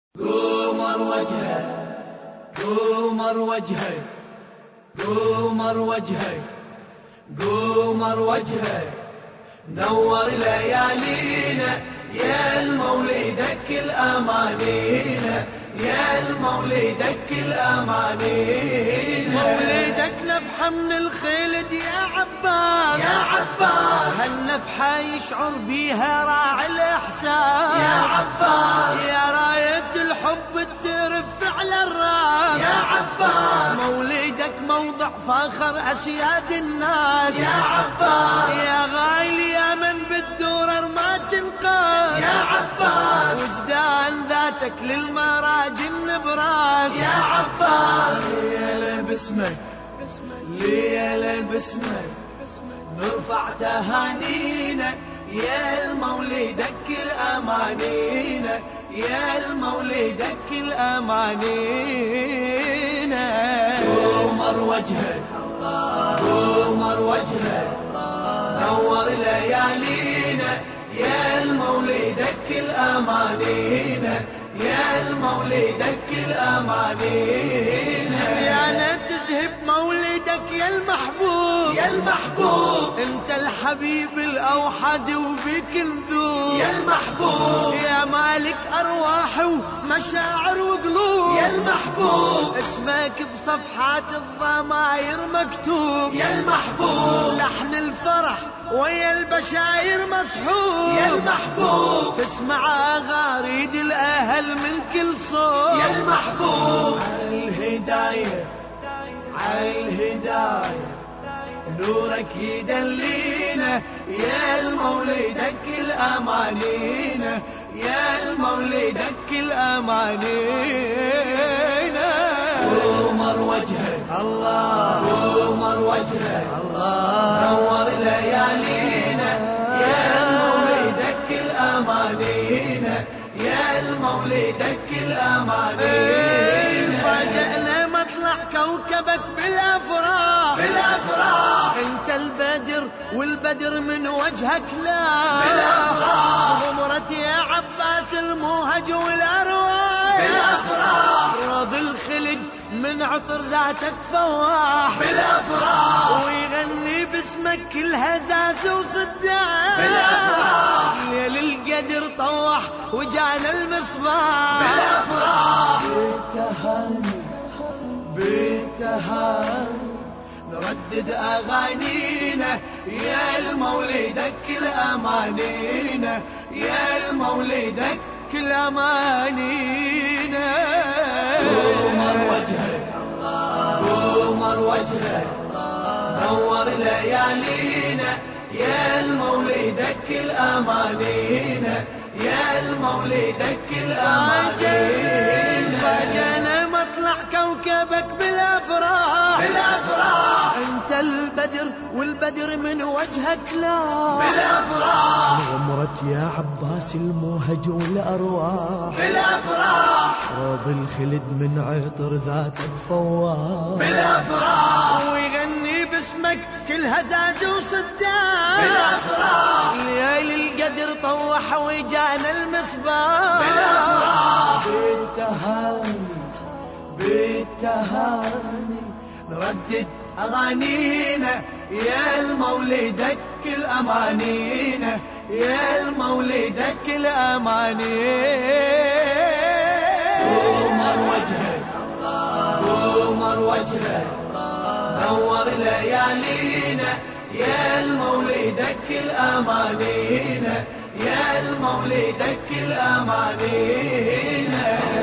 قمر وجهه قمر وجهه قمر وجهه قمر وجهه نور ليالينا يا المولدك الأمانينا يا المولدك الأمانينا مولدك نفحة من الخلد يا عباس يا عباس هالنفحة يشعر بيها راعي الإحساس يا عباس يا راية الحب ترفع على الراس يا عباس مولدك موضع فخر أسياد الناس يا عباس يا غايل يا من بالدرر ما تنقاس يا عباس وجدان ذاتك للمراجل براس يا عباس ليلة باسمك ليلة باسمك نرفع تهانينا يا المولدك الأمانينا يا المولدك الأمانينا قمر وجهك قمر وجهك نور ليالينا يا المولدك الأمانينا يا المولدك الأمانينا يا لا تزهب مولدك يا المحبوب يا المحبوب انت الحبيب الأوحد وبك نذوب يا المحبوب يا مالك أرواح ومشاعر وقلوب يا المحبوب اسمك بصفحات الضماير مكتوب يا المحبوب لحن الفرح ويا البشاير مسحوب يا المحبوب تسمع غاريد الأهل من كل صوب يا المحبوب عالهداية عالهداية نورك يدلينا يا المولدك الأمانينا يا المولدك الأمانينا قمر وجهك الله قمر وجهك الله نور ليالينا يا المولدك الأمانينا يا المولدك الأمانينا فاجأنا مطلع كوكبك بالأفراح بالأفراح انت البدر والبدر من وجهك لا بالأفراح غمرت يا عباس الموهج والأرواح بالأفراح روض الخلد من عطر ذاتك فواح بالأفراح ويغني باسمك كل هزاز وصداح بالأفراح ليل القدر طوح وجانا المصباح بالأفراح بالتهاني بالتهاني نردد أغانينا يا المولدك الأمانينا يا المولدك الأمانينا قمر وجهك قمر وجهك نور ليالينا يا المولدك الأمانينا يا المولدك الأمانينا فاجأنا مطلع كوكبك بالأفراح بالأفراح انت البدر والبدر من وجهك لا بالأفراح غمرت يا عباس الموهج والأرواح بالأفراح روض الخلد من عطر ذاتك فواح بالأفراح ويغني باسمك كل هزاز وصداح بالأفراح ليل القدر طوح وجانا المصباح بالأفراح بالتهاني بالتهاني نردد أغانينا يا المولدك الأمانينا يا المولدك الأمانينا قمر وجهك قمر وجهك نور ليالينا يا المولدك الأمانينا يا المولدك الأمانينا